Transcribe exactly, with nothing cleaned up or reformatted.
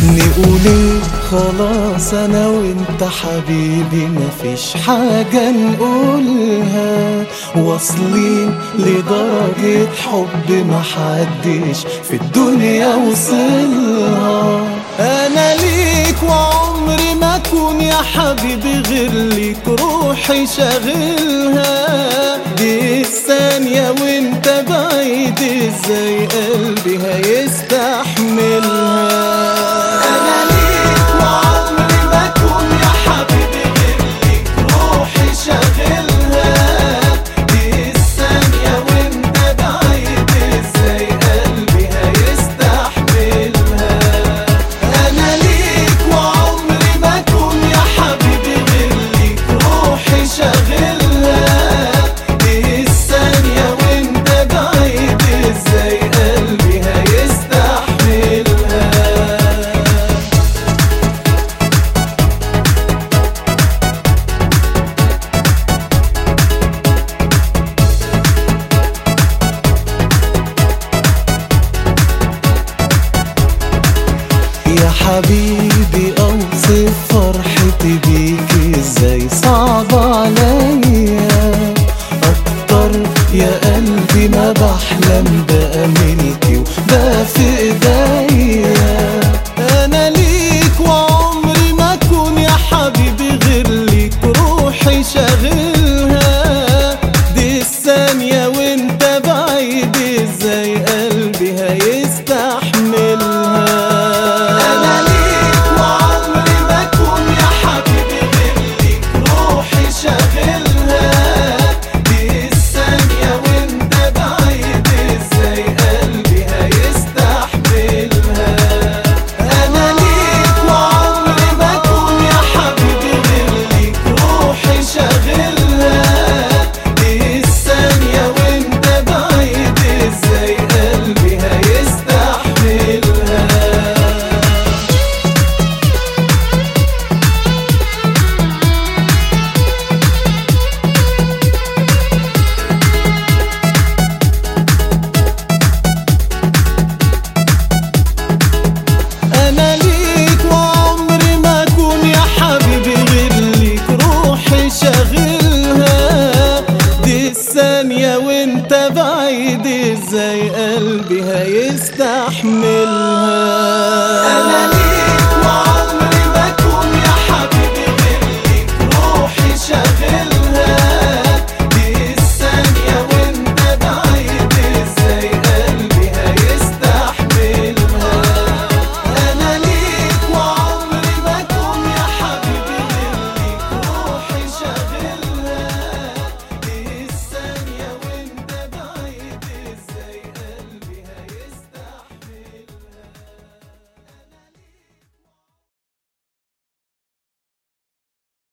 نقول خلاص انا وانت حبيبي مفيش حاجة نقولها، واصلين لدرجة حب محدش في الدنيا وصلها. انا ليك وعمري ما اكون يا حبيبي غير ليك، روحي شاغلها دي الثانية وانت بعيد ازاي قلبي هيستحملها. انا ليك وعمري ما اكون يا حبيبي غير ليك، روحي شاغلها دي الثانية وانت بعيد ازاي قلبي هيستحملها. انا ليك وعمري ما اكون يا حبيبي غير ليك، روحي شاغلها دي الثانية وانت بعيد ازاي قلبي هيستحملها. يا حبيبي اوصف فرحتي بيك ازاي، صعب عليا اكتر يا قلبي ما بحلم